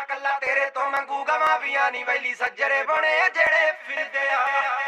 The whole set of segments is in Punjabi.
ਕੱਲਾ ਤੇਰੇ ਤੋਂ ਮੰਗੂਗਾ ਮਾਫੀਆਂ ਨੀ ਵੈਲੀ ਸੱਜਰੇ ਬਣੇ ਜਿਹੜੇ ਫਿਰਦੇ ਆ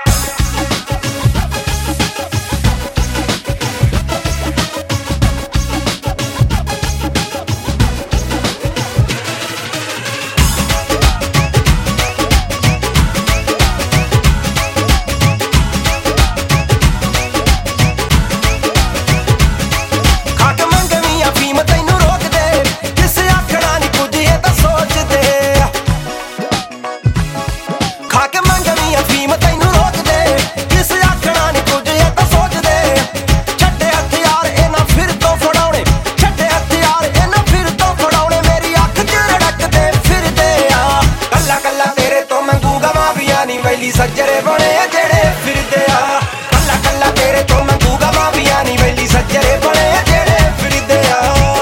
ਸੱਜਰੇ ਬਣੇ ਜਿਹੜੇ ਫਿਰਦੇ ਆ ਕੱਲਾ ਕੱਲਾ ਤੇਰੇ ਤੋਂ ਮੰਗੂਗਾ ਮਾਫੀਆਂ ਨੀ ਵੈਲੀ ਸੱਜਰੇ ਬਣੇ ਜਿਹੜੇ ਫਿਰਦੇ ਆ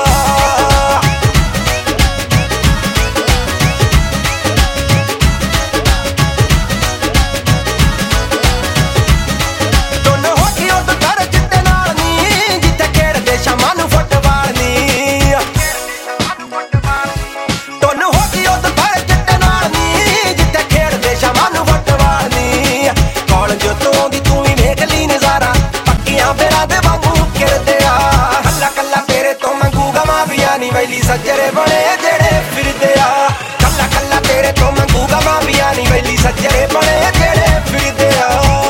ਦੋਨੋਂ ਹੋ ਕੇ ਉਹ ਕਰ ਚਿੱਟੇ ਨਾਲ ਨੀ ਜਿੱਥੇ ਖੇਡਦੇ ਸ਼ਾਮਾਂ ਨੂੰ ਫੁੱਟਬਾਲ ਨੀ ਦੋਨੋਂ ਹੋ ਕੇ ਉਹ ਕਰ ਚਿੱਟੇ ਨਾਲ ਨੀ ਜਿੱਥੇ ਖੇਡਦੇ ਸ਼ਾਮਾਂ ਨੂੰ ਵੈਲੀ ਸੱਜਰੇ ਬਣੇ ਜਿਹੜੇ ਫਿਰਦੇ ਆ ਕੱਲਾ ਕੱਲਾ ਤੇਰੇ ਤੋਂ ਮੰਗੂਗਾ ਮਾਫੀਆਂ ਨੀ ਵੈਲੀ ਸੱਜਰੇ ਬਣੇ ਜਿਹੜੇ ਫਿਰਦੇ ਆ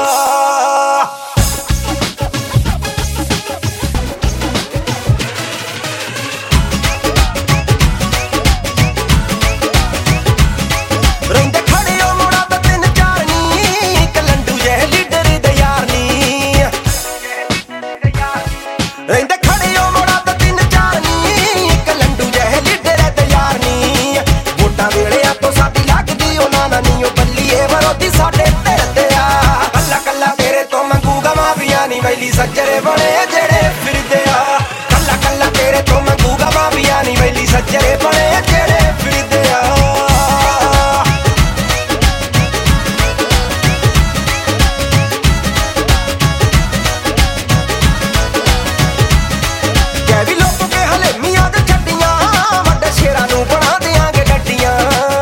ਰਹਿੰਦੇ ਖੜੇ ਉਹ ਮੁੜਾ ਤਾਂ ਤਿੰਨ ਚਾਰ ਨੀ ਇੱਕ ਲੰਡੂ ਜਿਹੇ ਲੀਡਰ ਦੇ ਯਾਰ ਨੀ ਰਹਿੰਦੇ ਖੜੇ ਉਹ ਮੁੜਾ ਤਾਂ ਤਿੰਨ ਚਾਰ ਨੀ ਸਾਡੇ ਧਰਦੇ ਆ ਕੱਲਾ ਕੱਲਾ ਤੇਰੇ ਤੋਂ ਮੰਗੂਗਾ ਮਾਫੀਆਂ ਨੀ ਵੈਲੀ ਸੱਜਰੇ ਬਣੇ ਜਿਹੜੇ ਫਿਰਦੇ ਆ ਕੱਲਾ ਕੱਲਾ ਤੇਰੇ ਤੋਂ ਮੰਗੂਗਾ ਮਾਫੀਆਂ ਨੀ ਵੈਲੀ ਸੱਜਰੇ ਬਣੇ ਜਿਹੜੇ ਫਿਰਦੇ ਆ ਕਹਿ ਵੀ ਲੋਕ ਕੇ ਹਲੇ ਮੀਆਂ ਦੇ ਛੱਡੀਆਂ ਵੱਡੇ ਸ਼ੇਰਾਂ ਨੂੰ ਬਣਾ ਦਿਆਂਗੇ ਗੱਡੀਆਂ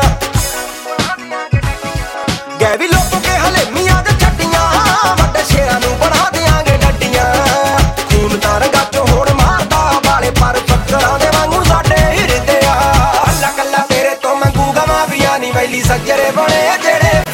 ਕਹਿ ਵੀ ਲੋਕ ਕੇ ਹਲੇ ਮੀਆਂ ਦੇ ਛੱਡੀਆਂ ਵੱਡੇ ਸ਼ੇਰਾਂ ਨੂੰ ਬਣਾ ਦਿਆਂਗੇ ਗੱਡੀਆਂ ਖੂਨ ਤਾਂ ਰੰਗਾਂ ਚੋਂ ਹੁਣ ਮਾਰਦਾ ਵਾਲੇ ਪਰ ਫੱਕਰਾਂ ਦੇ ਵਾਂਗੂ ਸਾਡੇ ਹਿਰਦੇ ਆ ਕੱਲਾ ਕੱਲਾ ਤੇਰੇ ਤੋਂ ਮੰਗੂਗਾ ਮਾਫੀਆਂ ਨੀ ਵੈਲੀ ਸੱਜਰੇ ਬਣੇ ਜਿਹੜੇ